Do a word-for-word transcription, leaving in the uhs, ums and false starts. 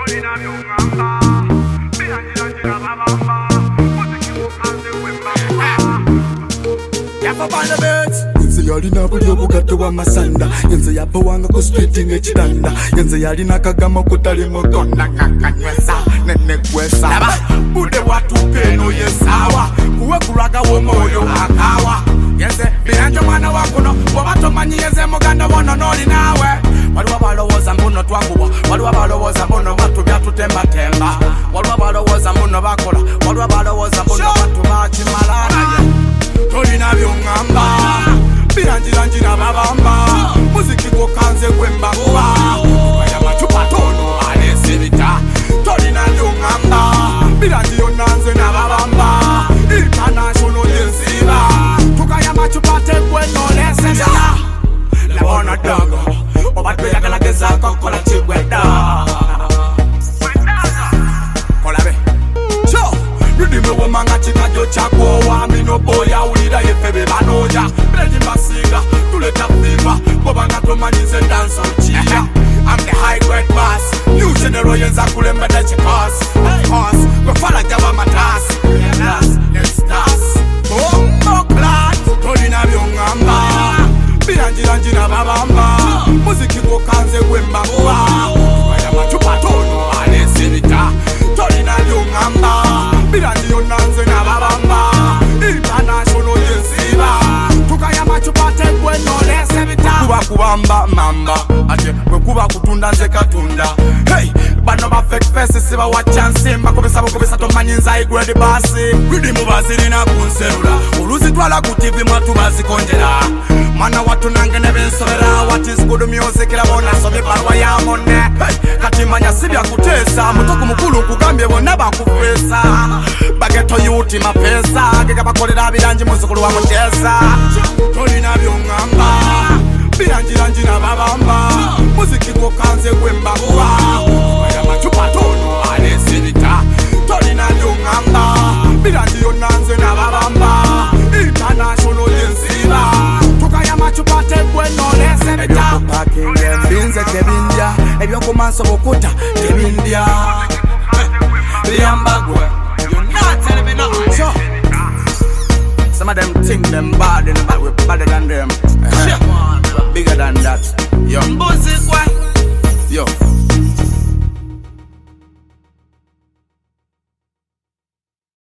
Yenze yalina buli obugatto bw'amasanda. Yenze yapawanga ku street ng'ekitanda. Yenze yalina kagama kutali mukonda kakanywesa nenegwesa. Laba bude bwatuuka eno yesaawa kuwe kulwaga w'omwoyo akawa. Yenze biranja mwana wa kuno bw'oba tomanyi yenze muganda wono n'oli naawe. Waliwo balowooza mbuno twagubwa, waliwo balowooza mbuno batu byatutembatemba, waliwo balowooza mbuno bakola, waliwo balowooza mbuno batu bakimala. Tolina byongamba birangirangira babamba muziki gukanze gwemba kuba kaya macupa tono alesibita. Tolina byongamba birangiyo nanze nababamba international yensiba tukaya macupa tegwe nolesebya labona dogo obatwe yagalageza kokola kigwedda kolabe cho rudime womanga chikajo chako wami no boya ulira yefebe banoja bleji masiga tuleta fiva bobanga tomanyize dance on chia. I'm the high grade boss new general yenza kulemba da chikos of course go fala jaba matas yes let's dance oh class. Tolina byongamba birangirangira babamba muziki gukanze gwemba kuba kaya macupa tono alesibita. Tolina byongamba birangiyo nanze nababamba international yensiba tukaya macupa tegwe nolesebita. Kuba kubamba mamba ate bwe kuba kutunda nze katunda. Hey bano ba fake faces siba wa chance mbakobesa bokobesa tomanyi nzai grade basi rudi mubazirina kunserula uluzi twala ku T V mwatu bazikonjera mana watu nange nebensobera what is good music labona sobe barwa ya mone. Hey kati manya sibya kutesa mutoku mukulu kugambye bonna bakufesa bageto yuti mapesa gega bakolera birangi muzukulu wa mutesa. Tolina byongamba birangirangira babamba muziki gukanze gwemba kuba kaya macupa tono alesibita. Tolina byongamba birangiyo nanze nababamba international yensiba tukaya macupa tegwe nolesebita. Parking embinze tebindya ebyokumanso bokuta tebindya byambagwe. You're not telling me nothing. So some of them think them bad in the back, we're better than them. Uh-huh. Bigger than that. Yo. Yo.